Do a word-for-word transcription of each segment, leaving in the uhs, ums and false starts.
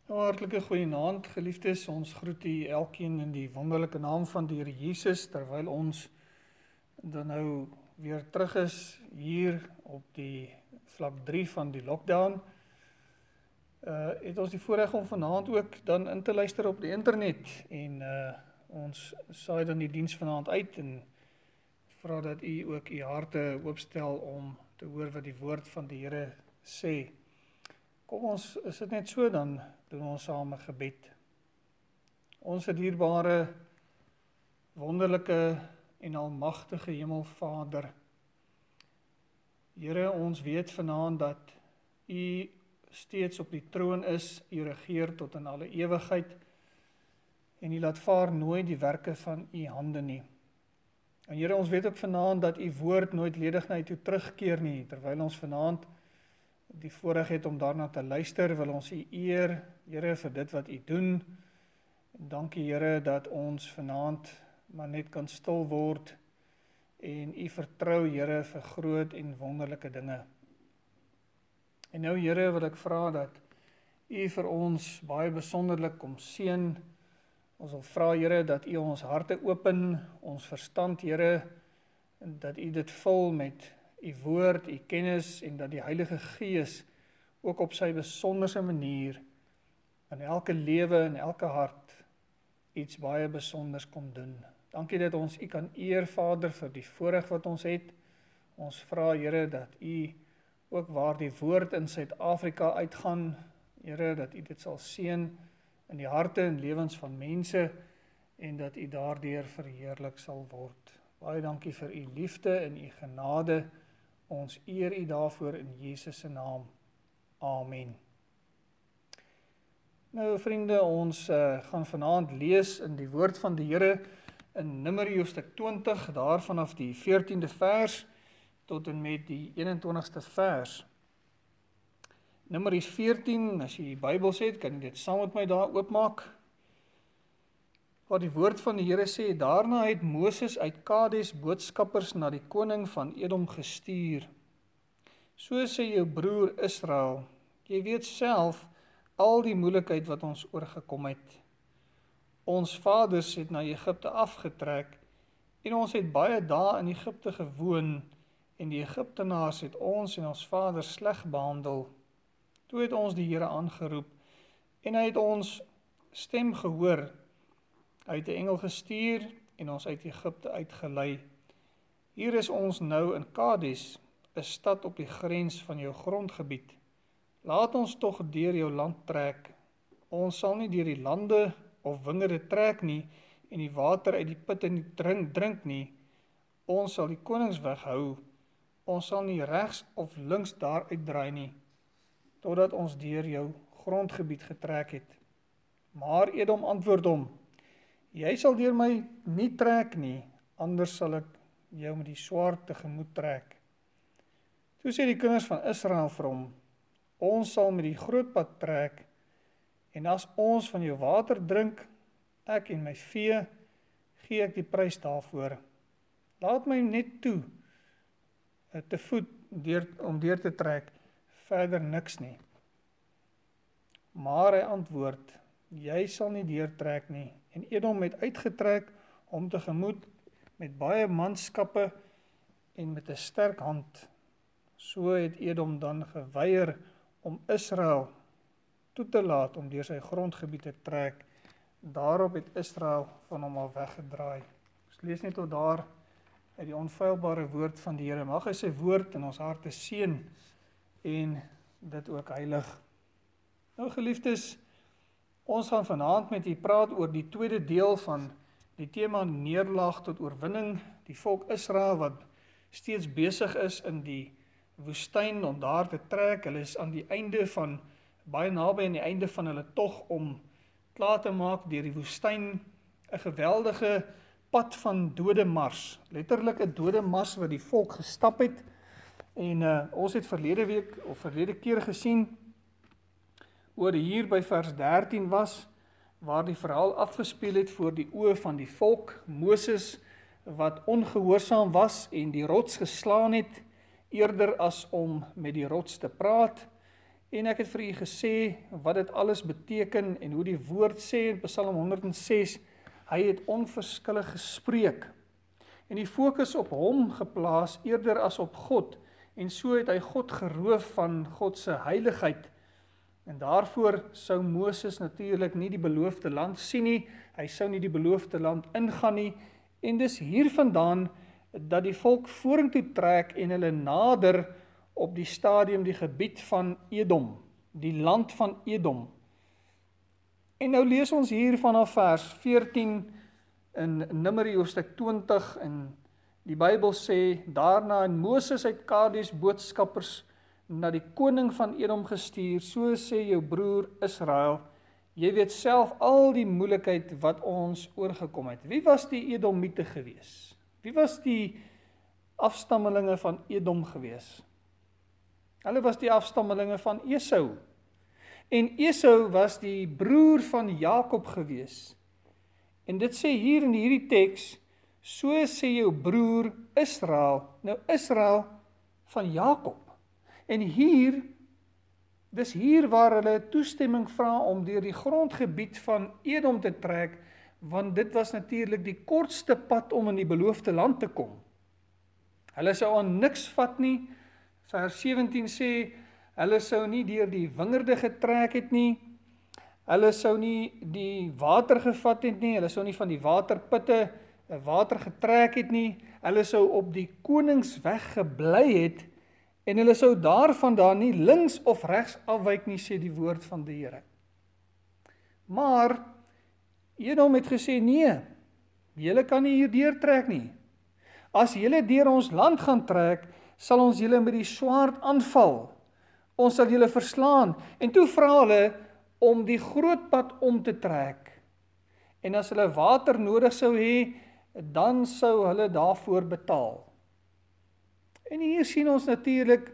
Nou, hartlike goeienaand, geliefdes. Ons groet u elkeen in die wonderlike naam van die Here Jesus, terwyl ons dan nou weer terug is hier op die vlak drie van die lockdown. Uh, het ons die voorreg om vanaand ook dan in te luister op die internet en uh, ons saai dan die diens vanaand uit en vra dat u ook u harte oopstel om te hoor wat die woord van die Here sê. Kom ons, is dit net so, dan doen ons saam 'n gebed. Ons dierbare, wonderlike en almagtige Hemelvader, Here, ons weet vanaand dat U steeds op die troon is, U regeer tot in alle ewigheid, en U laat vaar nooit die werke van U hande nie. En Here, ons weet ook vanaand dat U woord nooit ledig na U toe terugkeer nie, terwyl ons vanaand die voorreg het om daarna te luister, wil ons U eer, Here, vir dit wat U doen. Dankie, Here, dat ons vanaand maar net kan stil word en U vertrou, Here, vir groot en wonderlike dinge. En nou, Here, wil ek vra dat U vir ons baie besonderlik kom seën. Ons wil vra, Here, dat U ons harte open, ons verstand, Here, dat U dit vul met U woord, U kennis, en dat die Heilige Gees ook op sy besonderse manier in elke lewe en elke hart iets baie besonders kom doen. Dankie dat ons U kan eer, Vader, vir die voorreg wat ons het. Ons vra, Here, dat U ook waar die woord in Suid-Afrika uitgaan, Here, dat U dit sal seën in die harte en lewens van mense, en dat U daardeur verheerlik sal word. Baie dankie vir U liefde en U genade. Ons eer U daarvoor in Jesus se naam. Amen. Nou vriende, ons uh, gaan vanaand lees in die woord van die Here in Numeri hoofstuk twintig, daar vanaf die veertiende vers tot en met die eenentwintigste vers. Numeri veertien, as jy die Bybel het, kan jy dit saam met my daar oopmaak. Wat die woord van die Here sê, daarna het Moses uit Kades boodskappers na die koning van Edom gestuur. So sê jou broer Israel, jy weet self al die moeilikheid wat ons oorgekom het. Ons vaders het na Egipte afgetrek, en ons het baie dae in Egipte gewoon, en die Egiptenaars het ons en ons vaders sleg behandel. Toe het ons die Here aangeroep, en hy het ons stem gehoor. Hy het 'n engel gestuur en ons uit Egipte uitgelei. Hier is ons nou in Kades, 'n stad op die grens van jou grondgebied. Laat ons tog deur jou land trek. Ons sal nie deur die lande of wingerde trek nie, en die water uit die putte nie drink, drink nie. Ons sal die koningsweg hou. Ons sal nie regs of links daar uitdraai nie, totdat ons deur jou grondgebied getrek het. Maar Edom antwoord hom, jy sal deur my nie trek nie, anders sal ek jou met die swaard tegemoet trek. Toe sê die kinders van Israel vir hom, ons sal met die groot pad trek, en as ons van jou water drink, ek en my vee, gee ek die prys daarvoor. Laat my net toe, te voet deur, om deur te trek, verder niks nie. Maar hy antwoord, jy sal nie deurtrek nie, en Edom het uitgetrek om tegemoet met baie manskappe en met 'n sterk hand. So het Edom dan geweier om Israel toe te laat om deur sy grondgebied te trek. Daarop het Israel van hom al weggedraai. Ons lees net tot daar uit die onfeilbare woord van die Here. Mag hy sy woord in ons harte seën en dit ook heilig. Nou geliefdes, ons gaan vanaand met u praat oor die tweede deel van die tema neerlaag tot oorwinning, die volk Israel wat steeds besig is in die woestyn om daar te trek. Hulle is aan die einde van, baie naby aan die einde van hulle tog om klaar te maak deur die woestyn, 'n geweldige pad van dode mars, letterlik 'n dode mars wat die volk gestap het, en uh, ons het verlede week, of verlede keer gesien, oor hier by vers dertien was, waar die verhaal afgespeel het voor die oë van die volk, Moses wat ongehoorsaam was en die rots geslaan het, eerder as om met die rots te praat, En ek het vir u gesê wat dit alles beteken en hoe die woord sê in Psalm honderd en ses, hy het onverskillig gespreek en die fokus op hom geplaas eerder as op God, en so het hy God geroof van God se heiligheid. En daarvoor sou Moses natuurlik nie die beloofde land sien nie, hy sou nie die beloofde land ingaan nie, en dis hiervandaan dat die volk vorentoe trek en hulle nader op die stadium die gebied van Edom, die land van Edom. En nou lees ons hier vanaf vers veertien in Numeri hoofstuk twintig, en die Bybel sê, daarna en Moses uit Kades boodskappers na die koning van Edom gestuur, so sê jou broer Israel, jy weet self al die moeilikheid wat ons oorgekom het. Wie was die Edomiete gewees? Wie was die afstammelinge van Edom gewees? Hulle was die afstammelinge van Esau. En Esau was die broer van Jakob gewees. En dit sê hier in hierdie teks, so sê jou broer Israel. Nou Israel van Jakob. En hier, dis hier waar hulle toestemming vra om deur die grondgebied van Edom te trek, want dit was natuurlik die kortste pad om in die beloofde land te kom. Hulle sou aan niks vat nie. Vers sewentien sê, hulle sou nie deur die wingerde getrek het nie, hulle sou nie die water gevat het nie, hulle sou nie van die waterputte water getrek het nie, hulle sou op die koningsweg gebly het, en hulle sou daarvandaan nie links of regs afwyk nie, sê die woord van die Here. Maar Edom het gesê, nee, julle kan nie hier deurtrek nie. As julle deur ons land gaan trek, sal ons julle met die swaard aanval. Ons sal julle verslaan. En toe vra hulle om die groot pad om te trek. En as hulle water nodig sou hê, dan sou hulle daarvoor betaal. En hier sien ons natuurlik,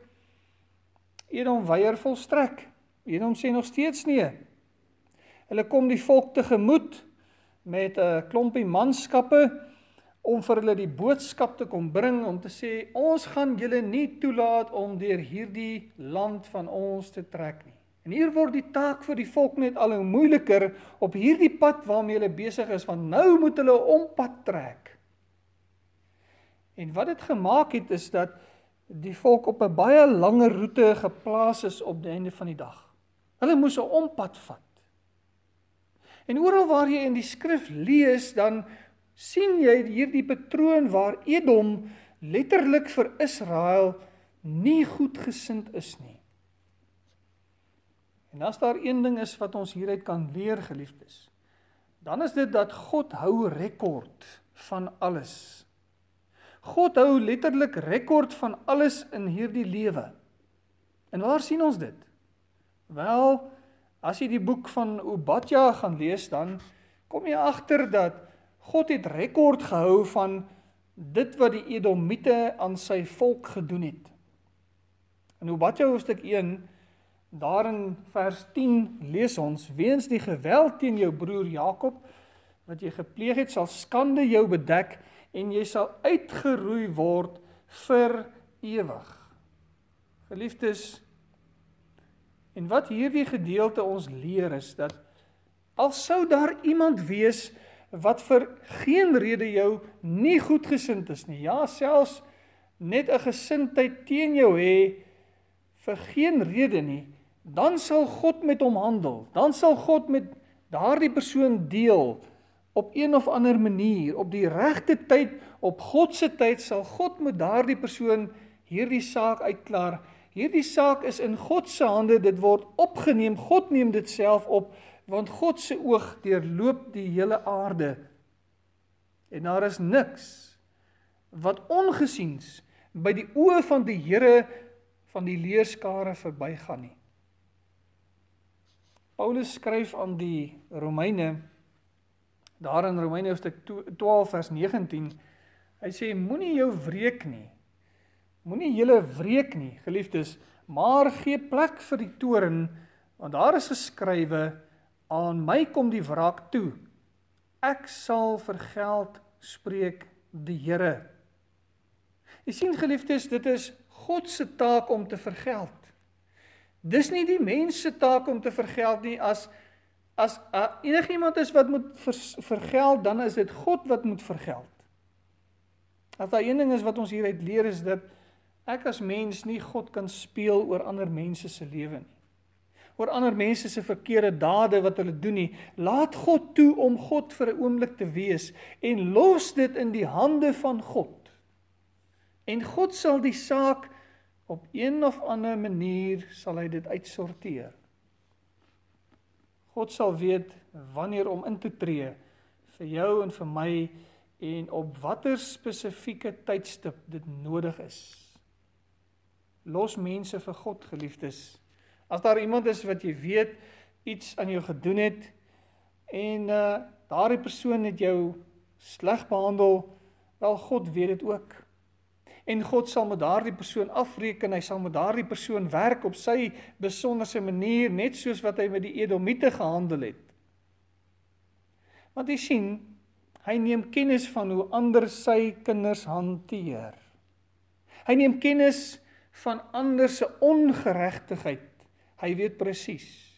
Edom weier volstrek. Edom sê nog steeds nee. Hulle kom die volk tegemoet met 'n klompie manskappe om vir hulle die boodskap te kom bring, om te sê, ons gaan julle nie toelaat om deur hierdie land van ons te trek nie. En hier word die taak vir die volk net al hoe moeiliker op hierdie pad waarmee hulle besig is, want nou moet hulle 'n ompad trek. En wat dit gemaak het, is dat die volk op 'n baie lange roete geplaas is op die einde van die dag. Hulle moes 'n ompad vat. En oral waar jy in die skrif lees, dan sien jy hierdie patroon waar Edom letterlik vir Israel nie goedgesind is nie. En as daar een ding is wat ons hieruit kan leer, geliefdes, dan is dit dat God hou rekord van alles. God hou letterlik rekord van alles in hierdie lewe. En waar sien ons dit? Wel, as jy die boek van Obadja gaan lees, dan kom jy agter dat God het rekord gehou van dit wat die Edomiete aan sy volk gedoen het. In Obadja hoofstuk een, daar in vers tien lees ons, weens die geweld teen jou broer Jakob, wat jy gepleeg het, sal skande jou bedek, en jy sal uitgeroei word vir ewig. Geliefdes, en wat hierdie gedeelte ons leer is, dat al sou daar iemand wees, wat vir geen rede jou nie goedgesind is nie, ja, selfs net 'n gesindheid teen jou hê, vir geen rede nie, dan sal God met hom handel, dan sal God met daardie persoon deel, op een of ander manier, op die regte tyd, op God se tyd, sal God met daardie persoon hierdie saak uitklaar. Hierdie saak is in God se hande, dit word opgeneem, God neem dit self op, want God se oog deurloop die hele aarde. En daar is niks wat ongesiens by die oë van die Here van die leerskare verbygaan nie. Paulus skryf aan die Romeine, daar in Romeine hoofstuk twaalf vers negentien, hy sê, moenie jou wreek nie, moenie julle wreek nie, geliefdes, maar gee plek vir die toorn, want daar is geskrywe, aan my kom die wraak toe, ek sal vergeld, spreek die Here. Jy sien, geliefdes, dit is God se taak om te vergeld. Dis nie die mens se taak om te vergeld nie. As, as uh, enigiemand is wat moet ver, vergeld, dan is dit God wat moet vergeld. As daar een ding is wat ons hieruit leer, is dat ek as mens nie God kan speel oor ander mense se lewe nie. Oor ander mense se verkeerde dade wat hulle doen nie. Laat God toe om God vir 'n oomblik te wees en los dit in die hande van God. En God sal die saak op een of ander manier sal hy dit uitsorteer. God sal weet wanneer om in te tree vir jou en vir my en op watter spesifieke tydstip dit nodig is. Los mense vir God, geliefdes. As daar iemand is wat jy weet iets aan jou gedoen het en uh, daardie persoon het jou sleg behandel, wel God weet dit ook. En God sal met daardie persoon afreken, hy sal met daardie persoon werk op sy besonderse manier, net soos wat hy met die Edomiete gehandel het. Want jy sien, hy neem kennis van hoe ander sy kinders hanteer. Hy neem kennis van ander se ongeregtigheid. Hy weet presies.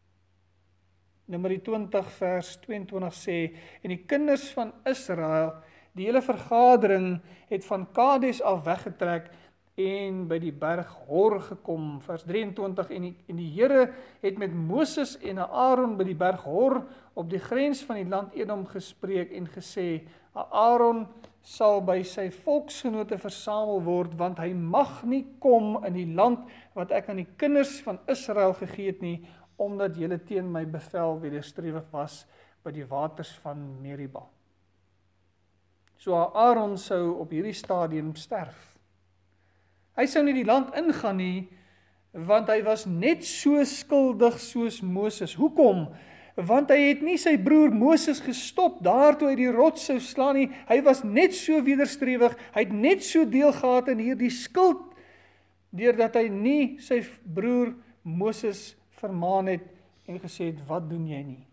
Numeri twintig vers tweeëntwintig sê, en die kinders van Israel, die hele vergadering het van Kades af weggetrek en by die berg Hor gekom, vers drieëntwintig, en die, en die Here het met Moses en Aaron by die berg Hor op die grens van die land Edom gespreek en gesê, Aaron sal by sy volksgenote versamel word, want hy mag nie kom in die land wat ek aan die kinders van Israel gegee het nie, omdat julle teen my bevel wederstrewig was by die waters van Meriba. So Aaron sou op hierdie stadium sterf. Hy sou nie die land ingaan nie, want hy was net so skuldig soos Moses. Hoekom? Want hy het nie sy broer Moses gestop daar toe hy die rots sou slaan nie. Hy was net so wederstrewig, hy het net so deel gehad in hierdie skuld, deurdat hy nie sy broer Moses vermaan het en gesê het, wat doen jy nie?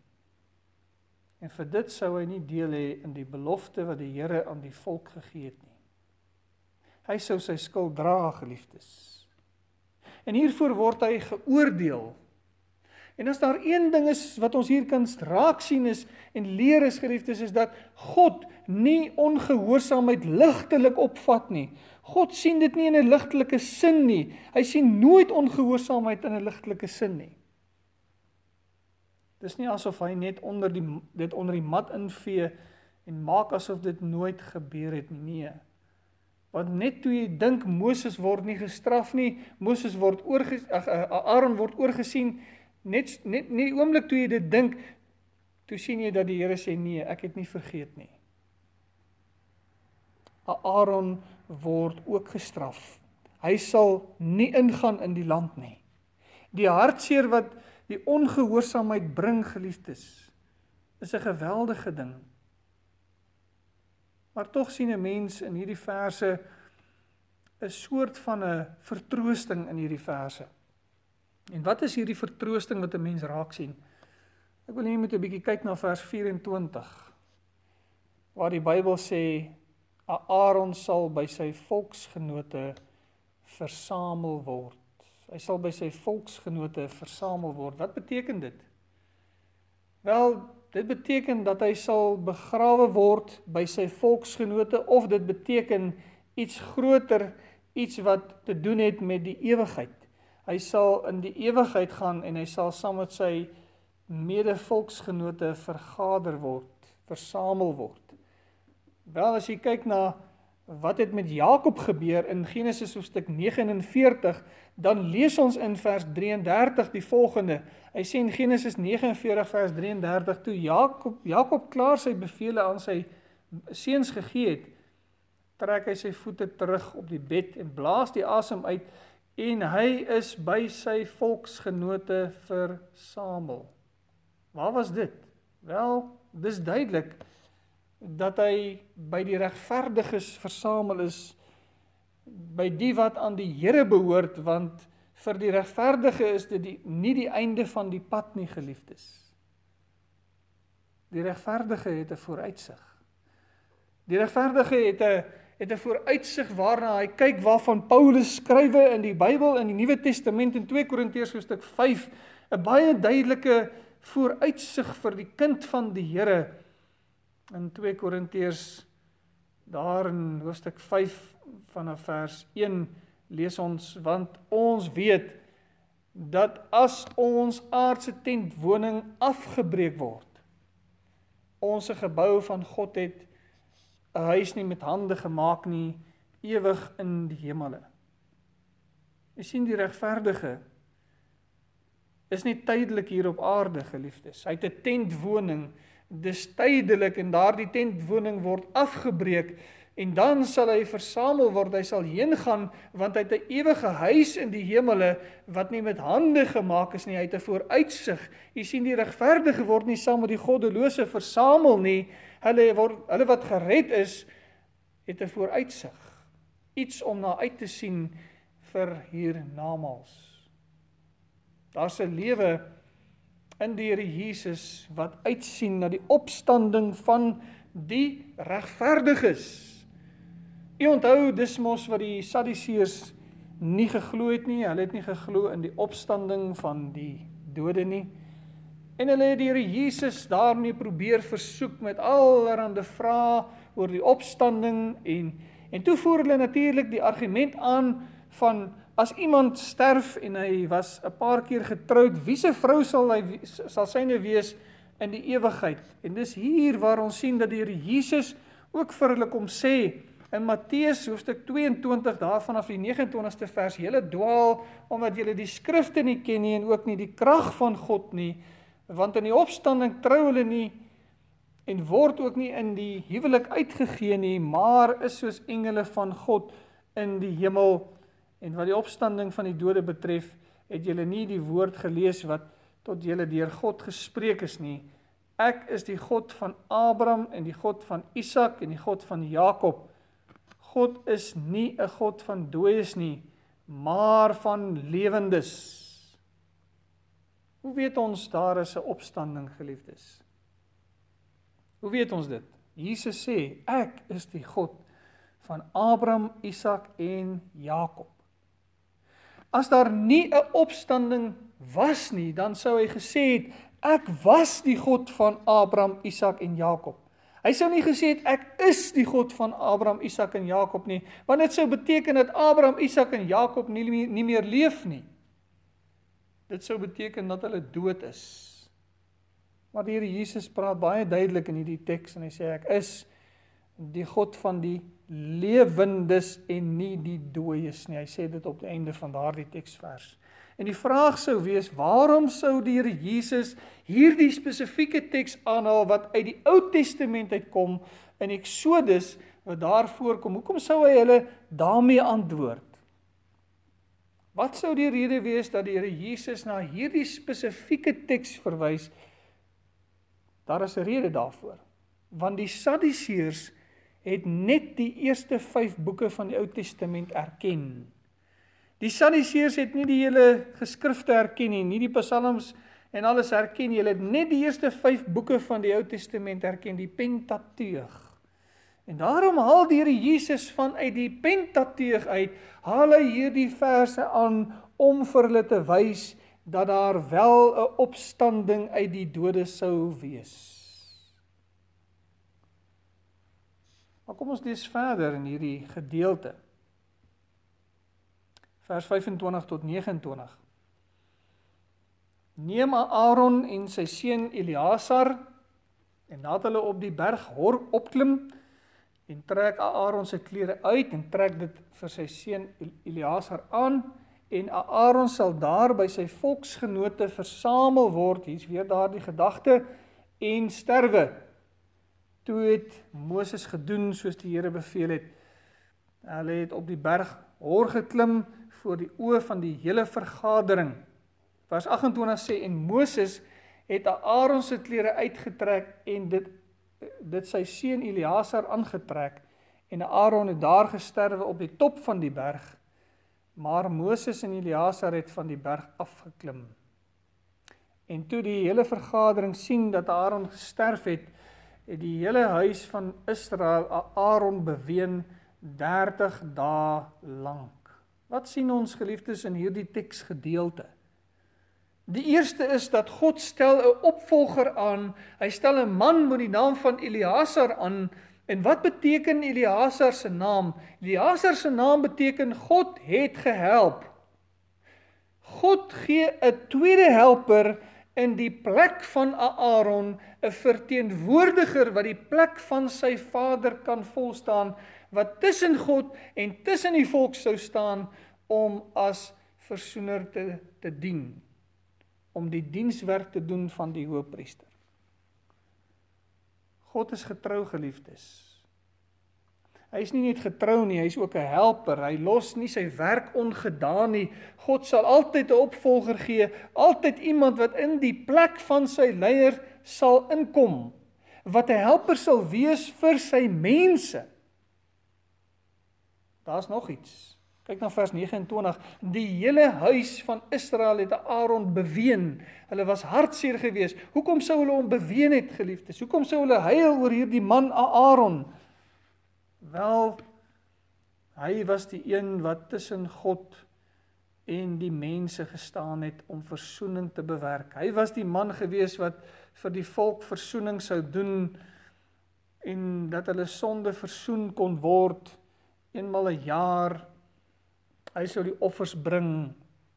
En vir dit sou hy nie deel hê in die belofte wat die Here aan die volk gegee het nie. Hy sou sy skuld dra, geliefdes. En hiervoor word hy geoordeel. En as daar een ding is wat ons hier kan raak sien is en leer is, geliefdes, is dat God nie ongehoorsaamheid ligtelik opvat nie. God sien dit nie in 'n ligtelike sin nie. Hy sien nooit ongehoorsaamheid in 'n ligtelike sin nie. Dis nie asof hy net onder die, dit onder die mat invee en maak asof dit nooit gebeur het nie. Nee. Want net toe jy dink Moses word nie gestraf nie, Moses word oorge, ag, Aaron word oorgesien, net, net nie oomblik toe jy dit dink, toe sien jy dat die Here sê, nee, ek het nie vergeet nie. Aaron word ook gestraf. Hy sal nie ingaan in die land nie. Die hartseer wat die ongehoorsaamheid bring, geliefdes, is 'n geweldige ding. Maar tog sien 'n mens in hierdie verse 'n soort van 'n vertroosting in hierdie verse. En wat is hierdie vertroosting wat 'n mens raak sien? Ek wil net 'n bietjie kyk na vers vyf-en-twintig, waar die Bybel sê, Aaron sal by sy volksgenote versamel word. Hy sal by sy volksgenote versamel word. Wat beteken dit? Wel, dit beteken dat hy sal begrawe word by sy volksgenote, of dit beteken iets groter, iets wat te doen het met die ewigheid. Hy sal in die ewigheid gaan en hy sal saam met sy mede-volksgenote vergader word, versamel word. Wel, as jy kyk na wat het met Jakob gebeur in Genesis hoofstuk negenenveertig, dan lees ons in vers drieëndertig die volgende. Hy sê in Genesis negenenveertig vers drieëndertig, toe Jakob, Jakob klaar sy bevele aan sy seuns gegee het, trek hy sy voete terug op die bed en blaas die asem uit, en hy is by sy volksgenote versamel. Waar was dit? Wel, dis duidelik dat hy by die regverdiges versamel is, by die wat aan die Here behoort, want vir die regverdige is dit die, nie die einde van die pad nie, geliefdes. Die regverdige het 'n vooruitsig. Die regverdige het 'n het 'n vooruitsig waarna hy kyk waarvan Paulus skrywe in die Bybel in die Nuwe Testament in twee Korintiërs hoofstuk vyf, 'n baie duidelike vooruitsig vir die kind van die Here. In twee Korintiërs daar in hoofstuk vyf vanaf vers een lees ons, want ons weet dat as ons aardse tentwoning afgebreek word, ons 'n gebou van God het, 'n huis nie met hande gemaak nie, ewig in die hemele. Jy sien, die regverdige is nie tydelik hier op aarde, geliefdes. Hy het 'n tentwoning, dis tydelik, en daardie tentwoning word afgebreek, en dan sal hy versamel word, hy sal heen gaan, want hy het 'n ewige huis in die hemele, wat nie met hande gemaak is nie, hy het 'n vooruitsig. Jy sien, die regverdige word nie saam met die goddelose versamel nie, hulle, word, hulle wat gered is, het 'n vooruitsig, iets om na uit te sien vir hiernamaals. Daar's 'n lewe in die Here Jesus, wat uitsien na die opstanding van die regverdiges. U onthou, dis mos wat die Sadduseërs nie geglo het nie, hulle het nie geglo in die opstanding van die dode nie, en hulle het die Here Jesus daarmee probeer versoek met allerhande vrae oor die opstanding, en, en toe voer hulle natuurlik die argument aan van, as iemand sterf en hy was 'n paar keer getroud, wiese vrou sal hy sal syne wees in die ewigheid? En dis hier waar ons sien dat die Here Jesus ook vir hulle kom sê, in Matteus hoofstuk tweeëntwintig, daarvan af die nege en twintigste vers, julle dwaal, omdat julle die skrifte nie ken nie, en ook nie die krag van God nie, want in die opstanding trou hulle nie, en word ook nie in die huwelik uitgegee nie, maar is soos engele van God in die hemel. En wat die opstanding van die dode betref, het julle nie die woord gelees wat tot julle deur God gespreek is nie. Ek is die God van Abraham en die God van Isak en die God van Jakob. God is nie 'n God van dooies nie, maar van lewendes. Hoe weet ons daar is 'n opstanding, geliefdes? Hoe weet ons dit? Jesus sê, ek is die God van Abraham, Isak en Jakob. As daar nie 'n opstanding was nie, dan sou hy gesê het, ek was die God van Abraham, Isak en Jakob. Hy sou nie gesê het, ek is die God van Abraham, Isak en Jakob nie, want dit sou beteken dat Abraham, Isak en Jakob nie, nie meer leef nie. Dit sou beteken dat hulle dood is. Maar die Here Jesus praat baie duidelik in hierdie teks, en hy sê, ek is die God van die lewendes en nie die dooies nie. Hy sê dit op die einde van daardie teksvers. En die vraag sou wees, waarom sou die Here Jesus hierdie spesifieke teks aanhaal wat uit die Ou Testament uitkom, in Eksodus wat daar voorkom? Hoekom sou hy hulle daarmee antwoord? Wat sou die rede wees dat die Here Jesus na hierdie spesifieke teks verwys? Daar is 'n rede daarvoor. Want die Sadduseërs het net die eerste vyf boeke van die Ou Testament erken. Die Sadduseërs het nie die hele geskrifte erken nie, nie die psalms en alles erken nie. Hulle het net die eerste vyf boeke van die Ou Testament erken, die Pentateug. En daarom haal die Here Jesus vanuit die Pentateug uit, haal hy hierdie verse aan om vir hulle te wys dat daar wel 'n opstanding uit die dode sou wees. Maar kom ons lees verder in hierdie gedeelte. Vers vyfentwintig tot nege en twintig. Neem Aaron en sy seun Eleasar, en laat hulle op die berg Hor opklim, en trek Aaron sy klere uit, en trek dit vir sy seun Eleasar aan, en Aaron sal daar by sy volksgenote versamel word, hier's weer daardie gedagte, en sterwe. Toe het Moses gedoen soos die Here beveel het. Hulle het op die berg Hor geklim voor die oë van die hele vergadering. Vers agt-en-twintig sê, en Moses het Aaron se klere uitgetrek en dit, dit sy seun Eleasar aangetrek, en Aaron het daar gesterwe op die top van die berg, maar Moses en Eleasar het van die berg afgeklim. En toe die hele vergadering sien dat Aaron gesterf het, het die hele huis van Israel Aaron beween dertig dae lank. Wat sien ons, geliefdes, in hierdie teksgedeelte? Die eerste is dat God stel 'n opvolger aan, hy stel 'n man met die naam van Eleazar aan, en wat beteken Eleazar se naam? Eleazar se naam beteken God het gehelp. God gee 'n tweede helper in die plek van Aaron, 'n verteenwoordiger wat die plek van sy vader kan volstaan, wat tussen God en tussen die volk sou staan om as versoener te, te dien, om die dienswerk te doen van die hoëpriester. God is getrou, geliefdes. Hy is nie net getrou nie, hy is ook 'n helper. Hy los nie sy werk ongedaan nie. God sal altyd 'n opvolger gee, altyd iemand wat in die plek van sy leier sal inkom, wat 'n helper sal wees vir sy mense. Daar's nog iets. Kyk na vers nege en twintig. Die hele huis van Israel het Aaron beween. Hulle was hartseer geweest. Hoekom sou hulle hom beween het, geliefdes? Hoekom sou hulle huil oor hierdie man Aaron? Wel, hy was die een wat tussen God en die mense gestaan het om versoening te bewerk. Hy was die man gewees wat vir die volk versoening sou doen en dat hulle sonde versoen kon word eenmal 'n jaar. Hy sou die offers bring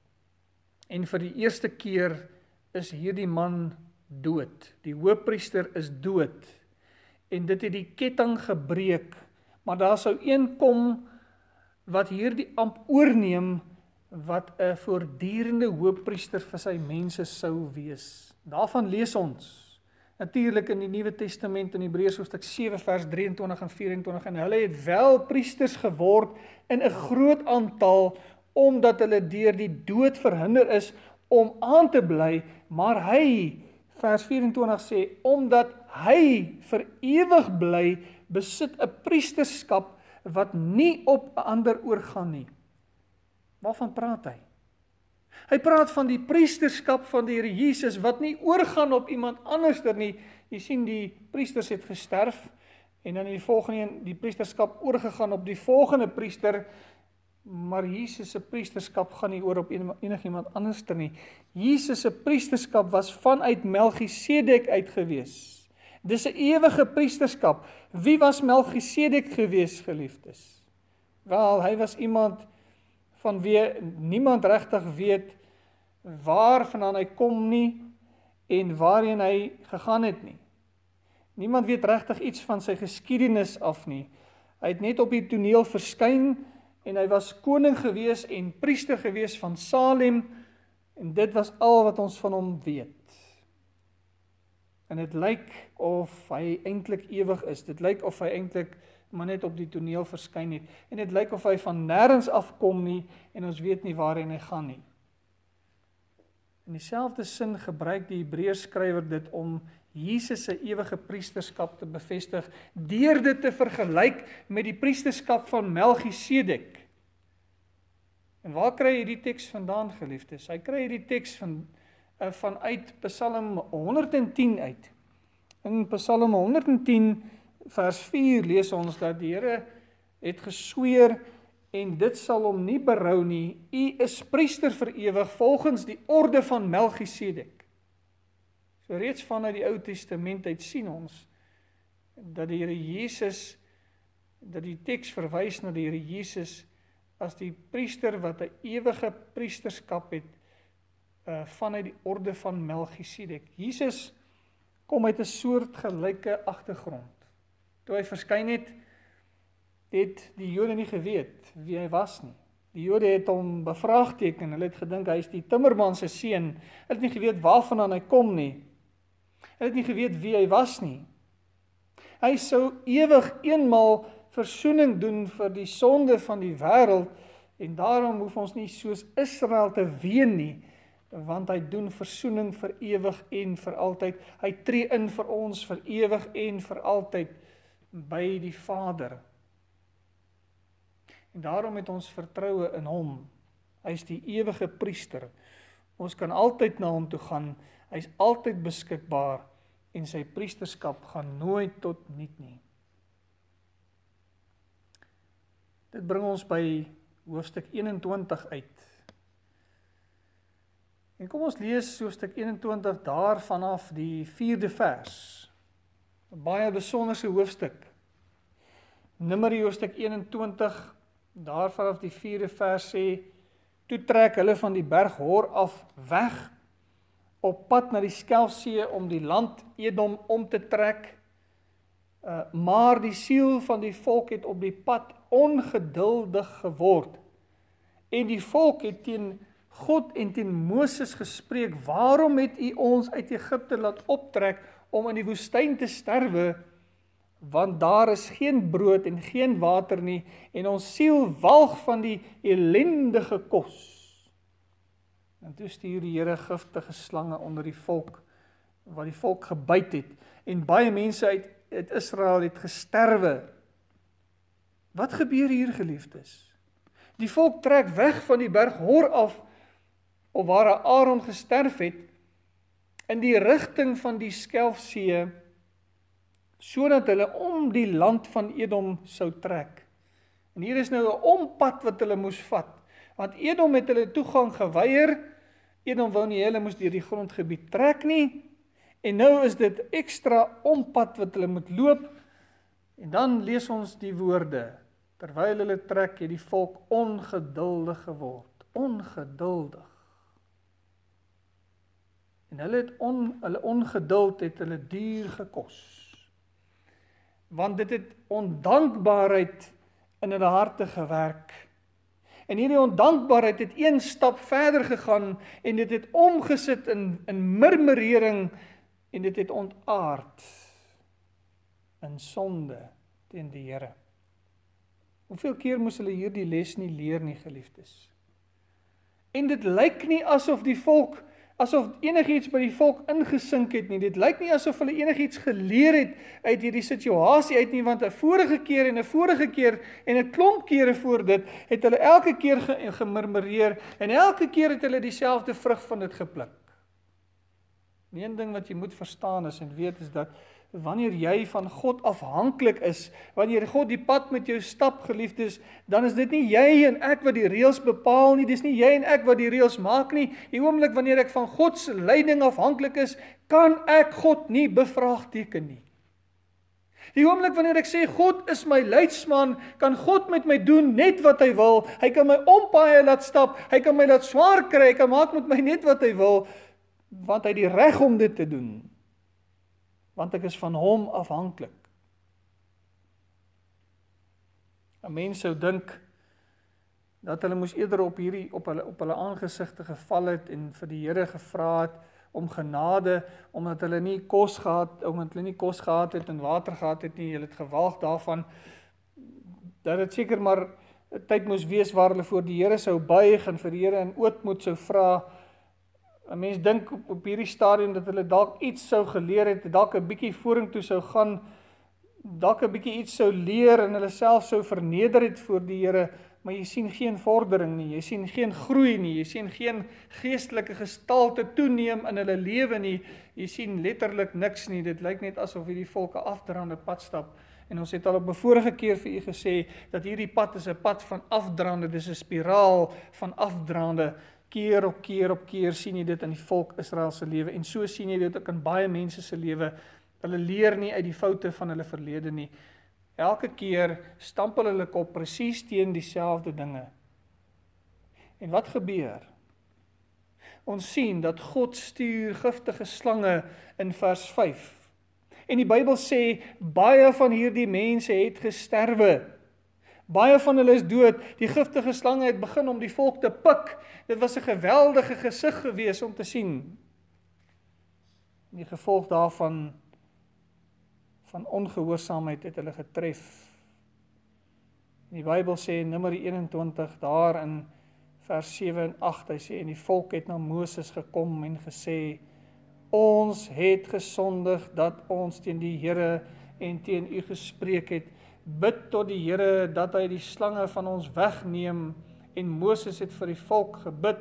en vir die eerste keer is hierdie man dood. Die hoëpriester is dood en dit het die ketting gebreek. Maar daar sou een kom wat hierdie amp oorneem, wat 'n voortdurende hoëpriester vir sy mense sou wees. Daarvan lees ons natuurlik in die Nuwe Testament in Hebreërs hoofstuk sewe vers drieëntwintig en vyf-en-twintig, en hulle het wel priesters geword in 'n groot aantal, omdat hulle deur die dood verhinder is om aan te bly, maar hy, vers vyf-en-twintig sê, omdat hy vir ewig bly, besit 'n priesterskap wat nie op 'n ander oorgaan nie. Waarvan praat hy? Hy praat van die priesterskap van die Here Jesus, wat nie oorgaan op iemand anderster nie. Jy sien, die priesters het gesterf, en dan in die volgende een, die priesterskap oorgegaan op die volgende priester, maar Jesus se priesterskap gaan nie oor op enigiemand anderster nie. Jesus se priesterskap was vanuit Melchisedek uitgewees. Dis 'n ewige priesterskap. Wie was Melchisedek gewees, geliefdes? Wel, hy was iemand van wie niemand regtig weet waar vandaan hy kom nie en waarheen hy gegaan het nie. Niemand weet regtig iets van sy geskiedenis af nie. Hy het net op die toneel verskyn en hy was koning gewees en priester gewees van Salem, en dit was al wat ons van hom weet. En dit lyk of hy eintlik ewig is. Dit lyk of hy eintlik maar net op die toneel verskyn het. En dit lyk of hy van nêrens afkom nie en ons weet nie waarheen hy gaan nie. In dieselfde sin gebruik die Hebreërs skrywer dit om Jesus se ewige priesterskap te bevestig deur dit te vergelyk met die priesterskap van Melchisedek. En waar kry hy die teks vandaan, geliefdes? Hy kry die teks van vanuit Psalm honderd en tien uit. In Psalm honderd en tien vers vier lees ons dat die Here het gesweer en dit sal hom nie berou nie. U is priester vir ewig volgens die orde van Melchisedek. So reeds vanuit die Ou Testament uit sien ons dat die Here Jesus, dat die teks verwys na die Here Jesus as die priester wat 'n ewige priesterskap het Uh, vanuit die orde van Melchisedek. Jesus kom uit 'n soort gelyke agtergrond. Toe hy verskyn het, het die Jode nie geweet wie hy was nie. Die Jode het hom bevraagteken, hulle het gedink hy is die timmerman se seun. Hulle het nie geweet waarvandaan hy kom nie. Hulle het nie geweet wie hy was nie. Hy sou ewig eenmaal versoening doen vir die sonde van die wêreld, en daarom hoef ons nie soos Israel te ween nie, want hy doen versoening vir ewig en vir altyd. Hy tree in vir ons vir ewig en vir altyd by die Vader. En daarom het ons vertroue in hom. Hy is die ewige priester. Ons kan altyd na hom toe gaan. Hy is altyd beskikbaar en sy priesterskap gaan nooit tot niet nie. Dit bring ons by hoofstuk eenentwintig uit. En kom ons lees hoofstuk eenentwintig daar vanaf die vierde vers. 'n Baie besonderse hoofstuk. Numeri hoofstuk eenentwintig, daar vanaf die vierde vers sê, toe trek hulle van die berg Hor af weg, op pad na die Skelfsee om die land Edom om te trek, uh, maar die siel van die volk het op die pad ongeduldig geword, en die volk het teen God en teen Moses gespreek, waarom het u ons uit Egipte laat optrek om in die woestyn te sterwe, want daar is geen brood en geen water nie, en ons siel walg van die ellendige kos. En toe stuur die Here giftige slange onder die volk, wat die volk gebyt het, en baie mense uit, uit Israel het gesterwe. Wat gebeur hier, geliefdes? Die volk trek weg van die berg Hor af, of waar Aaron gesterf het, in die rigting van die Skelfsee, sodat hulle om die land van Edom sou trek. En hier is nou 'n ompad wat hulle moes vat, want Edom het hulle toegang geweier, Edom wou nie hulle moes deur die grondgebied trek nie, en nou is dit ekstra ompad wat hulle moet loop, en dan lees ons die woorde, terwyl hulle trek, het die volk ongeduldig geword, ongeduldig. En hulle het on, hulle ongeduld het hulle duur gekos. Want dit het ondankbaarheid in hulle harte gewerk. En hierdie ondankbaarheid het een stap verder gegaan, en dit het omgesit in, in murmurering, en dit het ontaard in sonde teen die Here. Hoeveel keer moes hulle hierdie les nie leer nie, geliefdes? En dit lyk nie asof die volk asof enigiets by die volk ingesink het nie. Dit lyk nie asof hulle enigiets geleer het uit hierdie situasie uit nie, want 'n vorige keer en 'n vorige keer en 'n klomp kere voor dit, het hulle elke keer ge gemurmureer, en elke keer het hulle dieselfde vrug van dit gepluk. Die een ding wat jy moet verstaan is en weet is dat, wanneer jy van God afhanklik is, wanneer God die pad met jou stap, geliefdes, dan is dit nie jy en ek wat die reëls bepaal nie, dis nie jy en ek wat die reëls maak nie. Die oomblik wanneer ek van God se leiding afhanklik is, kan ek God nie bevraagteken nie. Die oomblik wanneer ek sê, God is my leidsman, kan God met my doen net wat hy wil, hy kan my ompaaie laat stap, hy kan my laat swaar kry, hy kan maak met my net wat hy wil, want hy het die reg om dit te doen. Want ek is van hom afhanklik. 'n Mens sou dink dat hulle moes eerder op hierdie op hulle op hulle aangesigte geval het en vir die Here gevra het om genade, omdat hulle nie kos gehad, omdat hulle nie kos gehad het en water gehad het nie, hulle het gewalg daarvan, dat dit seker maar 'n tyd moes wees waar hulle voor die Here sou buig en vir die Here in ootmoed sou vra. 'n Mens dink op, op hierdie stadium dat hulle dalk iets sou geleer het, dalk 'n bietjie vorentoe sou gaan, dalk 'n bietjie iets sou leer en hulle self sou verneder het voor die Here, maar jy sien geen vordering nie, jy sien geen groei nie, jy sien geen geestelike gestalte toeneem in hulle lewe nie, jy sien letterlik niks nie. Dit lyk net asof hierdie volke afdraande pad stap. En ons het al op 'n vorige keer vir u gesê dat hierdie pad is 'n pad van afdraande, dis 'n spiraal van afdraande. Keer op keer op keer sien jy dit in die volk Israel se lewe, en so sien jy dit ook in baie mense se lewe. Hulle leer nie uit die foute van hulle verlede nie. Elke keer stampel hulle kop presies teen dieselfde dinge. En wat gebeur? Ons sien dat God stuur giftige slange in vers vyf. En die Bybel sê, baie van hierdie mense het gesterwe. Baie van hulle is dood. Die giftige slange het begin om die volk te pik. Dit was 'n geweldige gesig gewees om te sien. En die gevolg daarvan van ongehoorsaamheid het hulle getref. En die Bybel sê in Numeri eenentwintig, daar in vers sewe en agt, hy sê, en die volk het na Moses gekom en gesê, ons het gesondig dat ons teen die Here en teen u gespreek het. Bid tot die Here dat hy die slange van ons wegneem, en Moses het vir die volk gebid.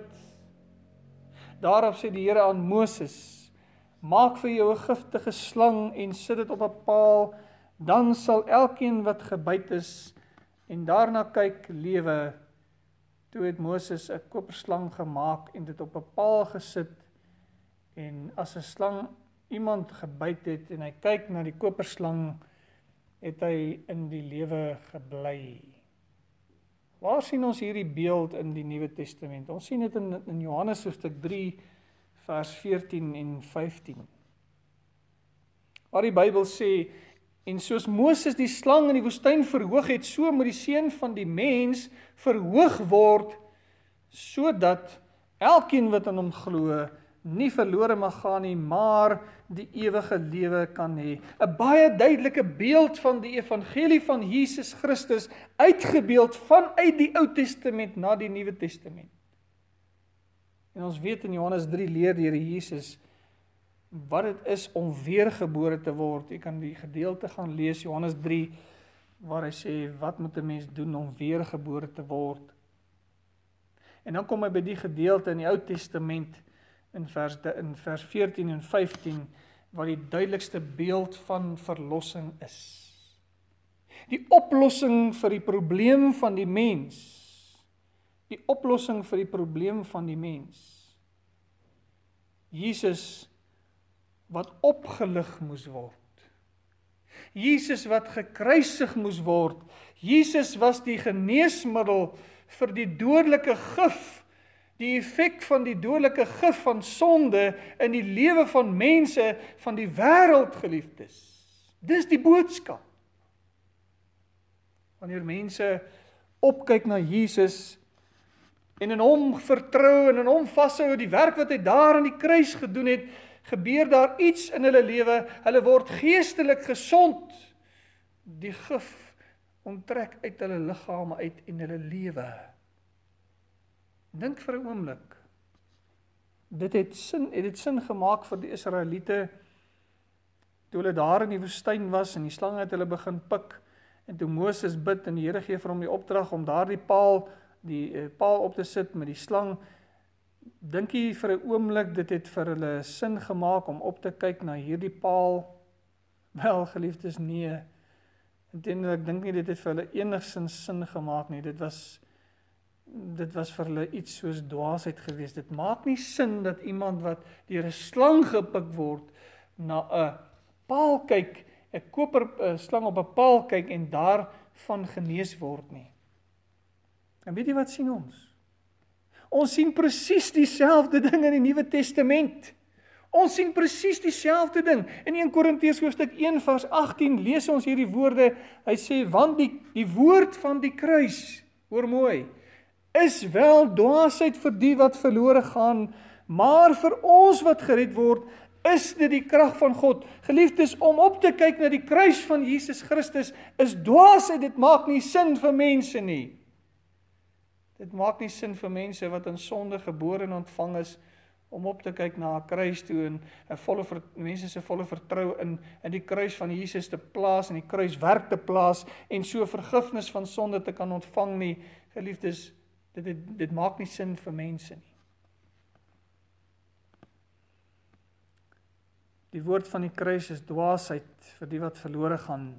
Daarop sê die Here aan Moses, maak vir jou 'n giftige slang en sit dit op 'n paal, dan sal elkeen wat gebyt is en daarna kyk lewe, toe het Moses 'n koperslang gemaak en dit op 'n paal gesit, en as 'n slang iemand gebyt het en hy kyk na die koperslang, het hy in die lewe gebly. Waar sien ons hierdie beeld in die Nuwe Testament? Ons sien dit in, in Johannes hoofstuk drie, vers veertien en vyftien. Waar die Bybel sê, en soos Moses die slang in die woestyn verhoog het, so moet die seun van die mens verhoog word, sodat elkeen wat aan hom glo, nie verlore mag gaan nie, maar die ewige lewe kan hê. 'n Baie duidelike beeld van die evangelie van Jesus Christus, uitgebeeld vanuit die Ou Testament na die Nuwe Testament. En ons weet in Johannes drie leer die Here Jesus wat dit is om weergebore te word. Jy kan die gedeelte gaan lees, Johannes drie, waar hy sê, wat moet 'n mens doen om weergebore te word? En dan kom hy by die gedeelte in die Ou Testament, in vers, in vers veertien en vyftien, wat die duidelikste beeld van verlossing is. Die oplossing vir die probleem van die mens. Die oplossing vir die probleem van die mens. Jesus wat opgelig moes word. Jesus wat gekruisig moes word. Jesus was die geneesmiddel vir die dodelike gif, die effek van die dodelike gif van sonde in die lewe van mense van die wêreld, geliefdes. Dis die boodskap. Wanneer mense opkyk na Jesus en in hom vertrou en in hom vashou, die werk wat hy daar aan die kruis gedoen het, gebeur daar iets in hulle lewe, hulle word geestelik gesond. Die gif onttrek uit hulle liggame uit en hulle lewe. Dink vir 'n oomblik. Dit het sin, het dit sin gemaak vir die Israeliete, toe hulle daar in die woestyn was en die slang het hulle begin pik, en toe Moses bid en die Here gee vir hom die opdrag om daardie paal, die uh, paal op te sit met die slang. Dink jy vir 'n oomblik dit het vir hulle sin gemaak om op te kyk na hierdie paal? Wel, geliefdes, nee. Inteendeel, ek dink nie dit het vir hulle enigsins sin gemaak nie. Dit was dit was vir hulle iets soos dwaasheid geweest. Dit maak nie sin dat iemand wat deur 'n slang gepik word, na 'n paal kyk, 'n koper uh, slang op 'n paal kyk en daarvan genees word nie. En weet jy wat sien ons? Ons sien presies dieselfde ding in die Nuwe Testament. Ons sien presies dieselfde ding. In Eerste Korintiërs hoofstuk een vers agttien lees ons hierdie woorde. Hy sê, want die, die woord van die kruis, hoor mooi, is wel dwaasheid vir die wat verlore gaan, maar vir ons wat gered word, is dit die krag van God. Geliefdes, om op te kyk na die kruis van Jesus Christus is dwaasheid. Dit maak nie sin vir mense nie. Dit maak nie sin vir mense wat in sonde gebore en ontvang is, om op te kyk na 'n kruis toe en 'n volle mense se volle vertrou in in die kruis van Jesus te plaas en die kruiswerk te plaas en so vergifnis van sonde te kan ontvang nie. Geliefdes, dit dit, dit maak nie sin vir mense nie. Die woord van die kruis is dwaasheid vir die wat verlore gaan.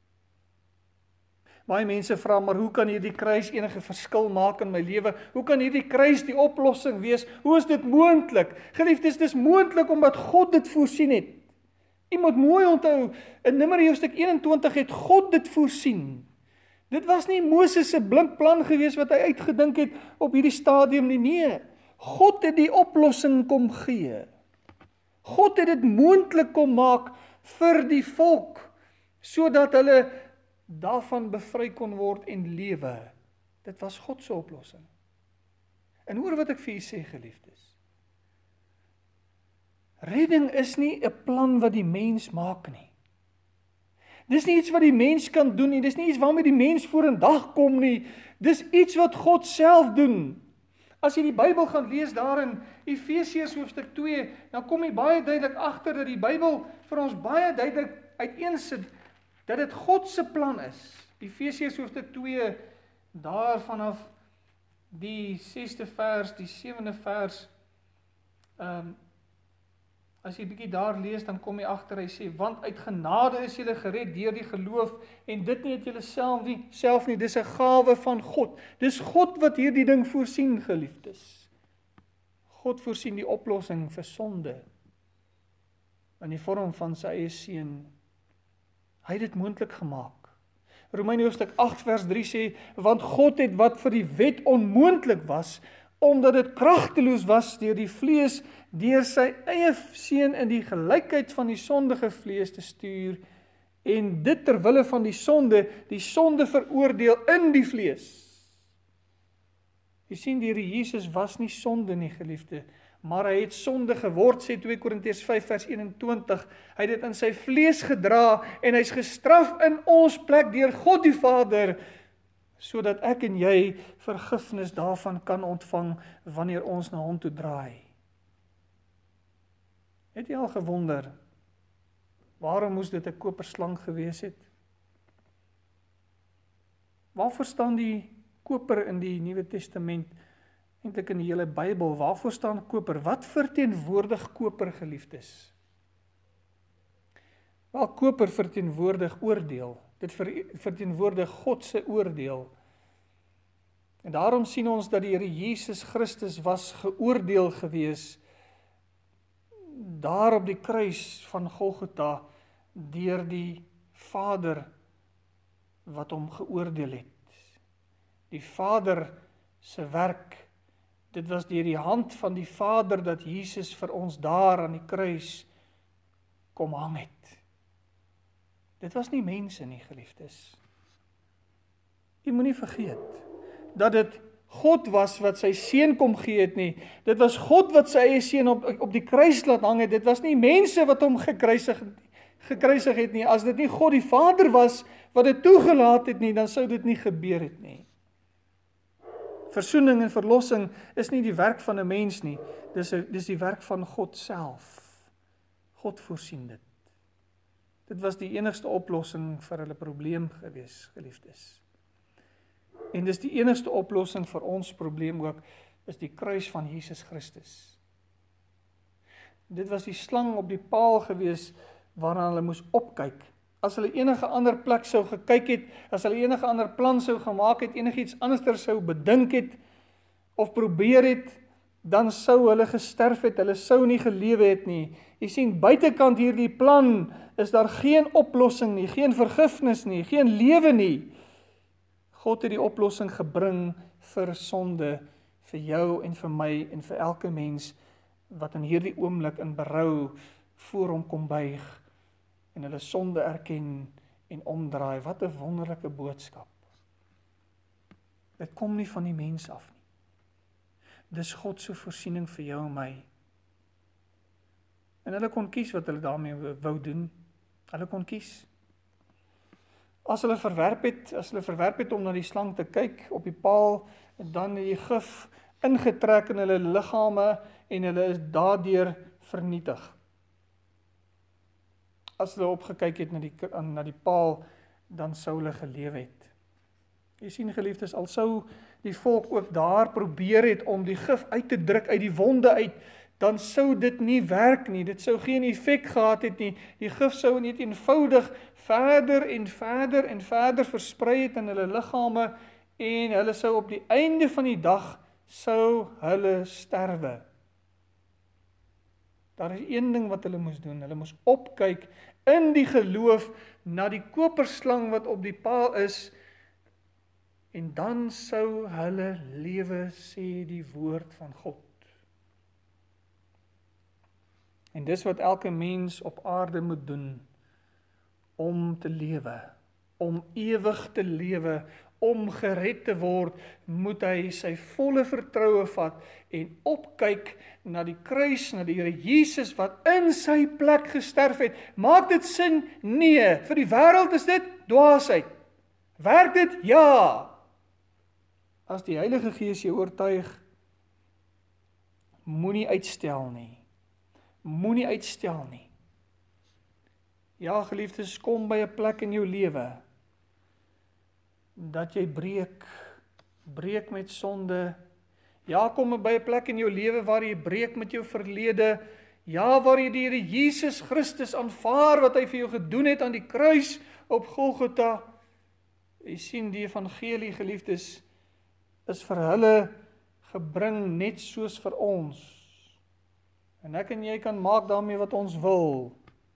Baie mense vra, maar hoe kan hierdie kruis enige verskil maak in my lewe? Hoe kan hierdie kruis die oplossing wees? Hoe is dit moontlik? Geliefdes, dis moontlik omdat God dit voorsien het. U moet mooi onthou, in Numeri hoofstuk eenentwintig het God dit voorsien. Dit was nie Moses se blink plan gewees wat hy uitgedink het op hierdie stadium nie. Nee, God het die oplossing kom gee. God het dit moontlik kom maak vir die volk, sodat hulle daarvan bevry kon word en lewe. Dit was God se oplossing. En hoor wat ek vir u sê, geliefdes. Redding is nie 'n plan wat die mens maak nie. Dis nie iets wat die mens kan doen nie. Dis nie iets waarmee die mens vorendag kom nie. Dis iets wat God self doen. As jy die Bybel gaan lees daar in Efesiërs hoofstuk twee, dan kom jy baie duidelik agter dat die Bybel vir ons baie duidelik uiteensit dat dit God se plan is. Efesiërs hoofstuk twee, daar vanaf die sesde vers, die sewende vers, um, As jy bietjie daar lees, dan kom jy agter, hy sê, want uit genade is julle gered deur die geloof, en dit nie uit julle self nie, self nie, dis 'n gawe van God. Dis God wat hierdie ding voorsien, geliefdes. God voorsien die oplossing vir sonde, in die vorm van sy eie seun. Hy het dit moontlik gemaak. Romeine hoofstuk agt vers drie sê, want God het wat vir die wet onmoontlik was, omdat dit kragteloos was deur die vlees, deur sy eie seun in die gelykheid van die sondige vlees te stuur, en dit ter wille van die sonde, die sonde veroordeel in die vlees. Jy sien, die Here Jesus was nie sonde nie, geliefde, maar hy het sonde geword, sê twee Korintiërs vyf vers eenentwintig. Hy het dit in sy vlees gedra, en hy is gestraf in ons plek deur God die Vader, sodat ek en jy vergifnis daarvan kan ontvang, wanneer ons na hom toe draai. Het jy al gewonder, waarom moes dit 'n koperslang gewees het? Waarvoor staan die koper in die Nuwe Testament, eintlik in die hele Bybel, waarvoor staan koper? Wat verteenwoordig koper, geliefdes? Wel, koper verteenwoordig oordeel. Dit verteenwoordig God se oordeel. En daarom sien ons dat die Here Jesus Christus was geoordeel gewees, daar op die kruis van Golgotha, deur die Vader wat hom geoordeel het. Die Vader se werk, dit was deur die hand van die Vader dat Jesus vir ons daar aan die kruis kom hang het. Dit was nie mense nie, geliefdes. Jy moenie vergeet dat dit God was wat sy seun kom gee het nie. Dit was God wat sy eie seun op, op die kruis laat hang het. Dit was nie mense wat hom gekruisig, gekruisig het nie. As dit nie God die Vader was wat dit toegelaat het nie, dan sou dit nie gebeur het nie. Versoening en verlossing is nie die werk van 'n mens nie. Dis, dis die werk van God self. God voorsien dit. Dit was die enigste oplossing vir hulle probleem gewees, geliefdes. En dis die enigste oplossing vir ons probleem ook, is die kruis van Jesus Christus. Dit was die slang op die paal gewees, waarna hulle moes opkyk. As hulle enige ander plek sou gekyk het, as hulle enige ander plan sou gemaak het, enigiets anders sou bedink het, of probeer het, dan sou hulle gesterf het, hulle sou nie gelewe het nie. Jy sien, buitekant hierdie plan, is daar geen oplossing nie, geen vergifnis nie, geen lewe nie. God het die oplossing gebring vir sonde, vir jou en vir my en vir elke mens wat in hierdie oomblik in berou voor hom kom buig en hulle sonde erken en omdraai. Wat 'n wonderlike boodskap. Dit kom nie van die mens af nie. Dis God se voorsiening vir jou en my. En hulle kon kies wat hulle daarmee wou doen. Hulle kon kies. As hulle verwerp het, as hulle verwerp het om na die slang te kyk op die paal, dan het die gif ingetrek in hulle liggame en hulle is daardeur vernietig. As hulle opgekyk het na die, na die paal, dan sou hulle gelewe het. Jy sien, geliefdes, al sou die volk ook daar probeer het om die gif uit te druk uit die wonde uit, dan sou dit nie werk nie, dit sou geen effek gehad het nie, die gif sou net eenvoudig verder en verder en verder versprei het in hulle liggame, en hulle sou op die einde van die dag, sou hulle sterwe. Daar is een ding wat hulle moes doen, hulle moes opkyk in die geloof na die koperslang wat op die paal is, en dan sou hulle lewe, sê die woord van God. En dis wat elke mens op aarde moet doen, om te lewe, om ewig te lewe, om gered te word, moet hy sy volle vertroue vat en opkyk na die kruis, na die Here Jesus wat in sy plek gesterf het. Maak dit sin? Nee. Vir die wêreld is dit dwaasheid. Werk dit? Ja. As die Heilige Gees jou oortuig, moenie uitstel nie. Moenie uitstel nie. Ja, geliefdes, kom by 'n plek in jou lewe dat jy breek, breek met sonde. Ja, kom by 'n plek in jou lewe waar jy breek met jou verlede. Ja, waar jy die Here Jesus Christus aanvaar wat hy vir jou gedoen het aan die kruis op Golgotha. Jy sien, die evangelie, geliefdes, is vir hulle gebring net soos vir ons. En ek en jy kan maak daarmee wat ons wil.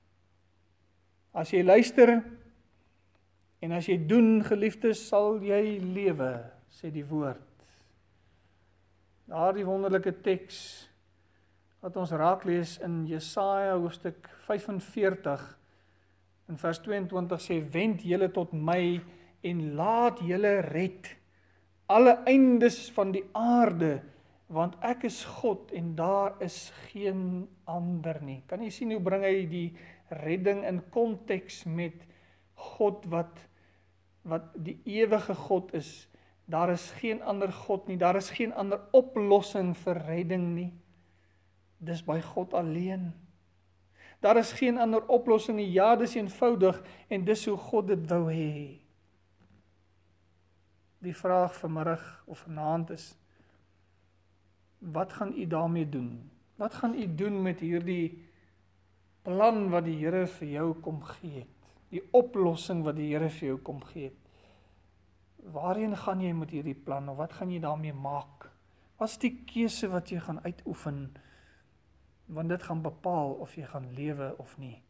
As jy luister en as jy doen, geliefdes, sal jy lewe, sê die woord. Daardie wonderlike teks wat ons raak lees in Jesaja hoofstuk vyf en veertig in vers twee en twintig sê, wend julle tot my en laat julle red, alle eindes van die aarde, want ek is God en daar is geen ander nie. Kan jy sien hoe bring hy die redding in konteks met God wat, wat die ewige God is. Daar is geen ander God nie, daar is geen ander oplossing vir redding nie. Dis by God alleen. Daar is geen ander oplossing nie, ja, dis eenvoudig en dis hoe God dit wou hê. Die vraag vanmiddag of vanaand is, wat gaan u daarmee doen? Wat gaan u doen met hierdie plan wat die Here vir jou kom gee het? Die oplossing wat die Here vir jou kom gee het? Waarheen gaan jy met hierdie plan, of wat gaan jy daarmee maak? Wat is die keuse wat jy gaan uitoefen? Want dit gaan bepaal of jy gaan lewe of nie.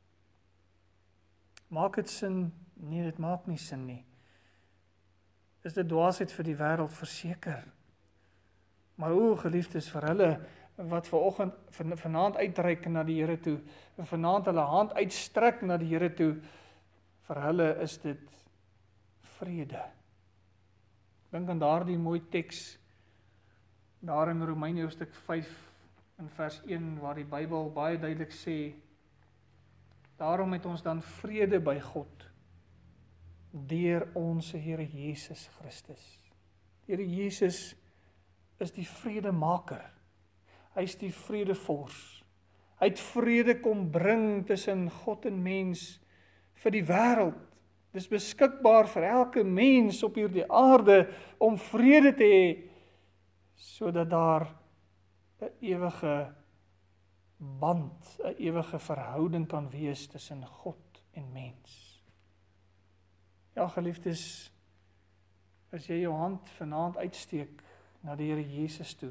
Maak dit sin? Nee, dit maak nie sin nie. Is dit dwaasheid vir die wêreld? Verseker. Maar o, geliefdes, vir hulle wat vanoggend van, vanaand uitreik na die Here toe, en vanaand hulle hand uitstrek na die Here toe, vir hulle is dit vrede. Dink aan daardie mooi teks daar in Romeine hoofstuk vyf in vers een, waar die Bybel baie duidelik sê, daarom het ons dan vrede by God deur ons Here Jesus Christus. Die Here Jesus is die vredemaker. Hy is die vredevors. Hy het vrede kom bring tussen God en mens vir die wêreld. Dis beskikbaar vir elke mens op hierdie aarde om vrede te hê, sodat daar 'n ewige band, 'n ewige verhouding kan wees tussen God en mens. Ja, geliefdes, as jy jou hand vanaand uitsteek na die Here Jesus toe,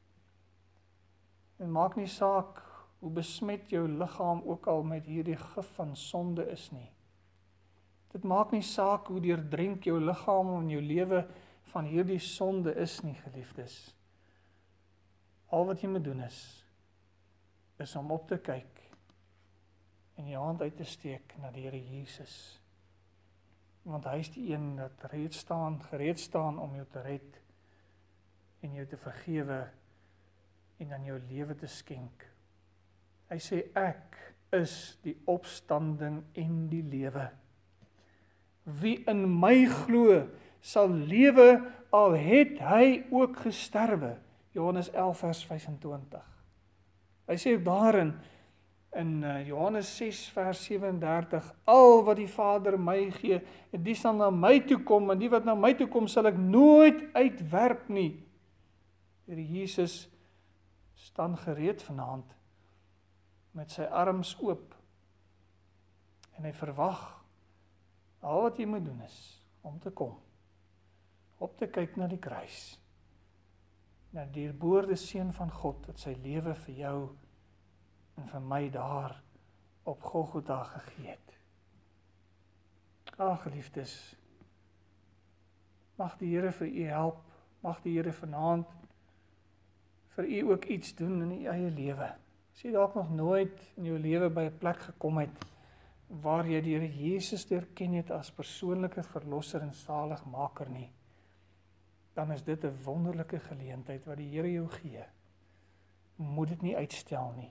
en maak nie saak hoe besmet jou liggaam ook al met hierdie gif van sonde is nie. Dit maak nie saak hoe deurdrenk jou liggaam en jou lewe van hierdie sonde is nie, geliefdes. Al wat jy moet doen is, is om op te kyk en jou hand uit te steek na die Here Jesus. Want hy is die een wat gereed staan, gereed staan om jou te red en jou te vergewe en aan jou lewe te skenk. Hy sê, ek is die opstanding en die lewe. Wie in my glo, sal lewe, al het hy ook gesterwe. Johannes elf vers vyfentwintig. Hy sê ook daarin, in Johannes ses vers sewendertig, al wat die Vader my gee, en die sal na my toe kom, en die wat na my toe kom, sal ek nooit uitwerp nie. Here Jesus staan gereed vanaand, met sy arms oop, en hy verwag, al wat jy moet doen is, om te kom, op te kyk na die kruis, na die deurboorde seun van God, wat sy lewe vir jou, en vir my daar, op Golgotha gegee het. Ag, geliefdes, mag die Here vir u help, mag die Here vanaand, vir u ook iets doen in u eie lewe. As jy dalk nog nooit in jou lewe by 'n plek gekom het, waar jy die Here Jesus erken het as persoonlike verlosser en saligmaker nie, dan is dit 'n wonderlike geleentheid wat die Here jou gee. Moet dit nie uitstel nie,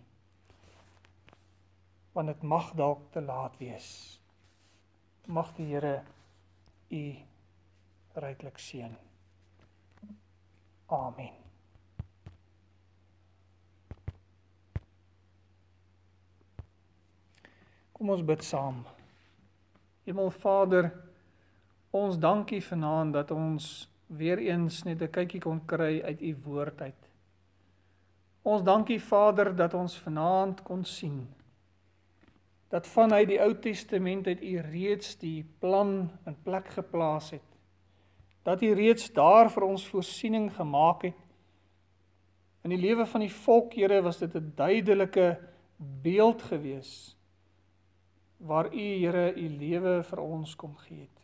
want dit mag dalk te laat wees. Mag die Here u ryklik seën. Amen. Kom ons bid saam. Hemelvader, ons dankie vanaand dat ons weer eens net 'n kykie kon kry uit u woord uit. Ons dankie Vader dat ons vanaand kon sien, dat vanuit die Ou Testament uit U reeds die plan in plek geplaas het, dat U reeds daar vir ons voorsiening gemaak het. In die lewe van die volk, Here, was dit 'n duidelike beeld gewees, waar U, Here, U lewe vir ons kom gee het.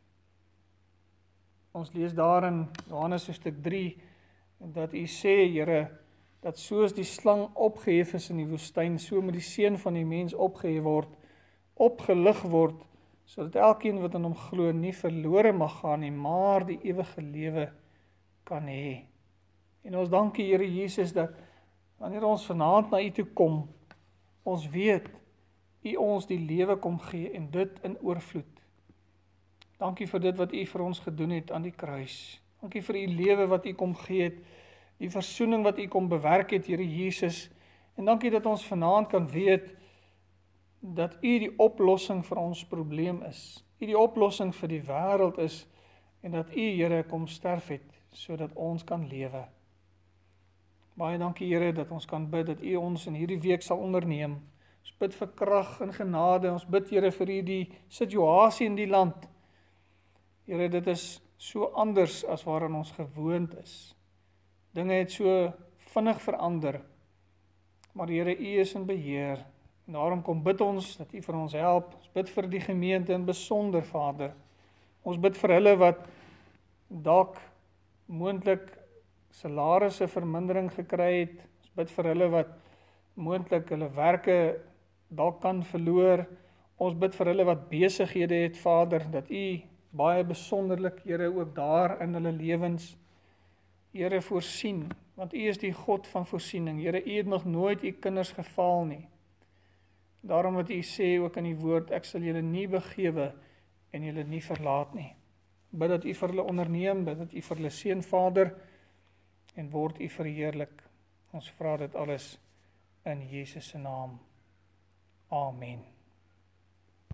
Ons lees daar in Johannes hoofstuk drie, dat U sê, Here, dat soos die slang opgehef is in die woestyn, so moet die Seun van die mens opgehef word, opgelig word, sodat elkeen wat in hom glo nie verlore mag gaan nie, maar die ewige lewe kan hê. En ons dankie, Here Jesus, dat wanneer ons vanaand na U toe kom, ons weet, U ons die lewe kom gee en dit in oorvloed. Dankie vir dit wat U vir ons gedoen het aan die kruis. Dankie vir U lewe wat U kom gee het, die versoening wat U kom bewerk het, Here Jesus. En dankie dat ons vanaand kan weet, dat U die oplossing vir ons probleem is. U die oplossing vir die wêreld is, en dat U, Here, kom sterf het, sodat ons kan lewe. Baie dankie, Here, dat ons kan bid, dat U ons in hierdie week sal onderneem. Ons bid vir krag en genade, ons bid, Here, vir hierdie situasie in die land. Here, dit is so anders as waarin ons gewoond is. Dinge het so vinnig verander, maar Here, U is in beheer, en daarom kom bid ons, dat U vir ons help. Ons bid vir die gemeente in besonder, Vader. Ons bid vir hulle wat dalk moontlik salarisse vermindering gekry het. Ons bid vir hulle wat moontlik hulle werke dalk kan verloor. Ons bid vir hulle wat besighede het, Vader, dat U baie besonderlik, Here, ook daar in hulle lewens, Here, voorsien, want U is die God van voorsiening. Here, U het nog nooit U kinders gefaal nie. Daarom wat U sê ook in die woord, ek sal julle nie begewe en julle nie verlaat nie. Bid dat U vir hulle onderneem, bid dat U vir hulle seën, Vader, en word U verheerlik. Ons vra dit alles in Jesus se naam. Amen.